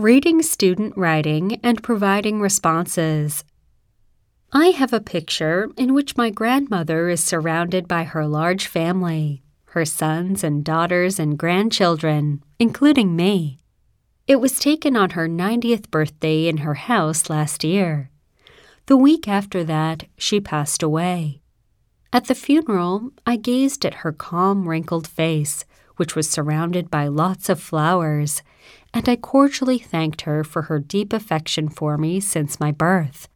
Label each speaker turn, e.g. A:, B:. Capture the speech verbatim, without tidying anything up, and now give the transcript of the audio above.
A: Reading student writing and providing responses. I have a picture in which my grandmother is surrounded by her large family, her sons and daughters and grandchildren, including me. It was taken on her ninetieth birthday in her house last year. The week after that, she passed away. At the funeral, I gazed at her calm, wrinkled face, which was surrounded by lots of flowers, and I cordially thanked her for her deep affection for me since my birth.